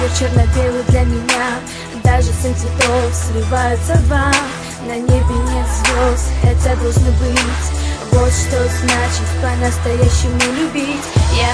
мир черно-белый для меня. Даже сын цветов сливается в два. На небе нет звезд, хотя должны быть. Вот что значит по-настоящему любить. Я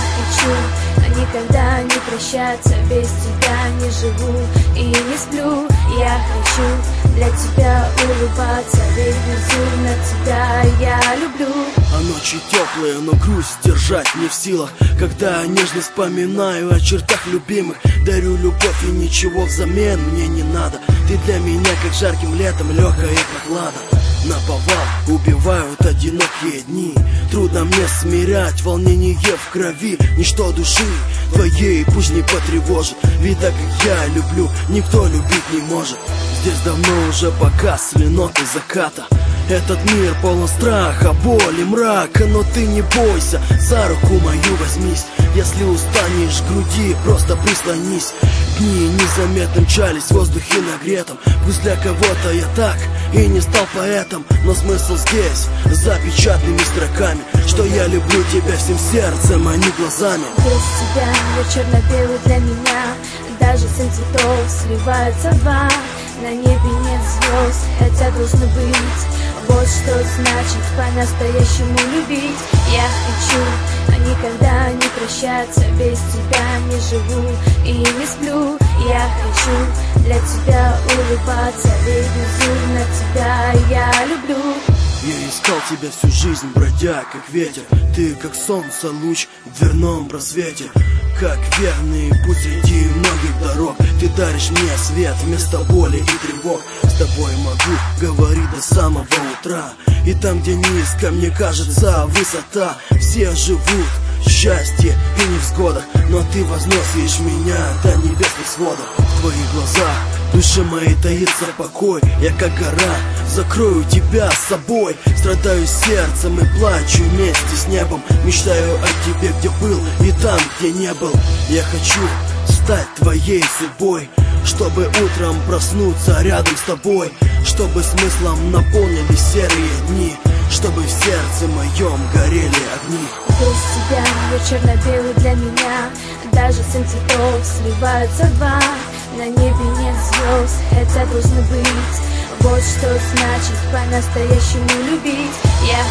хочу никогда не прощаться, без тебя не живу и не сплю. Я хочу для тебя улыбаться, ведь безумно тебя я люблю. А ночи теплые, но грусть держать не в силах. Когда нежно вспоминаю о чертах любимых, дарю любовь и ничего взамен мне не надо. Ты для меня как жарким летом легкая прохлада. Наповал убивают одинокие дни. Трудно мне смирять волнение в крови. Ничто души твоей пусть не потревожит. Ведь так как я люблю, никто любить не может. Здесь давно уже погасли ноты заката. Этот мир полон страха, боли, мрака. Но ты не бойся, за руку мою возьмись. Если устанешь к груди, просто прислонись. Дни незаметно мчались в воздухе нагретом. Пусть для кого-то я так и не стал поэтом, но смысл здесь, за печатными строками, что я люблю тебя всем сердцем, а не глазами. Без тебя мир черно-белый для меня. Даже сын цветов сливается в два. На небе нет звезд, хотя должны быть. Вот что значит по-настоящему любить. Я хочу никогда не прощаться, без тебя не живу и не сплю. Я хочу для тебя улыбаться, ведь безумно тебя я люблю. Я искал тебя всю жизнь, бродя как ветер. Ты как солнце, луч в дверном просвете. Как верный путь среди многих дорог. Ты даришь мне свет вместо боли и тревог. С тобой могу говорить до самого утра. И там, где низко, мне кажется, высота. Все живут в счастье и невзгодах, но ты возносишь меня до небесных сводов. В твоих глазах душе моей таится покой. Я как гора, закрою тебя с собой. Страдаю сердцем и плачу вместе с небом. Мечтаю о тебе, где был, и там, где не был. Я хочу стать твоей судьбой, чтобы утром проснуться рядом с тобой, чтобы смыслом наполнились серые дни, чтобы в сердце моем горели огни. Без тебя мир черно-белый для меня. Даже сын цветов сливаются в два. На небе нет звезд, хотя должны быть. Вот что значит по-настоящему любить. Я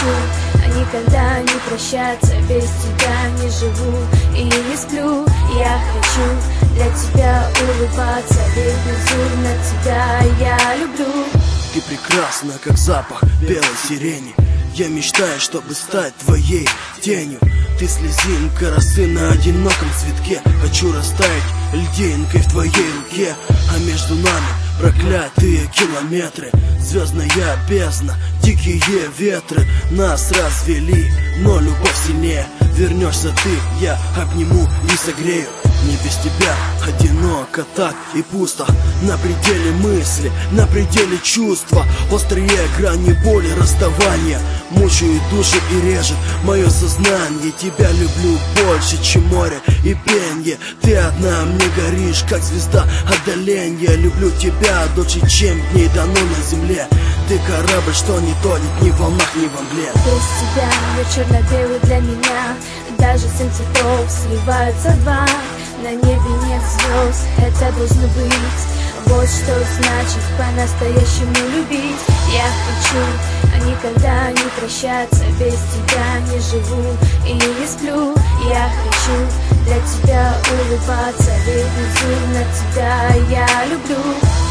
хочу никогда не прощаться, без тебя не живу и не сплю. Я хочу для тебя улыбаться, ведь безумно тебя я люблю. Ты прекрасна, как запах белой сирени. Я мечтаю, чтобы стать твоей тенью. Ты слезинка росы на одиноком цветке. Хочу растаять льдинкой в твоей руке. А между нами проклятые километры. Звездная бездна, дикие ветры нас развели, но любовь сильнее. Вернешься ты, я обниму и согрею. Мне без тебя одиноко так и пусто. На пределе мысли, на пределе чувства. Острые грани боли расставания мучают души и режет мое сознание. Тебя люблю больше, чем море и пенье. Ты одна мне горишь, как звезда отдаления. Люблю тебя дольше, чем дней дано на земле. Ты корабль, что не тонет ни в волнах, ни во мгле. Без тебя мир черно-белый для меня. Даже сын цветов сливаются в два. На небе нет звезд, хотя должны быть. Вот что значит по-настоящему любить. Я хочу никогда не прощаться, без тебя не живу и не сплю. Я хочу для тебя улыбаться, ведь безумно тебя я люблю.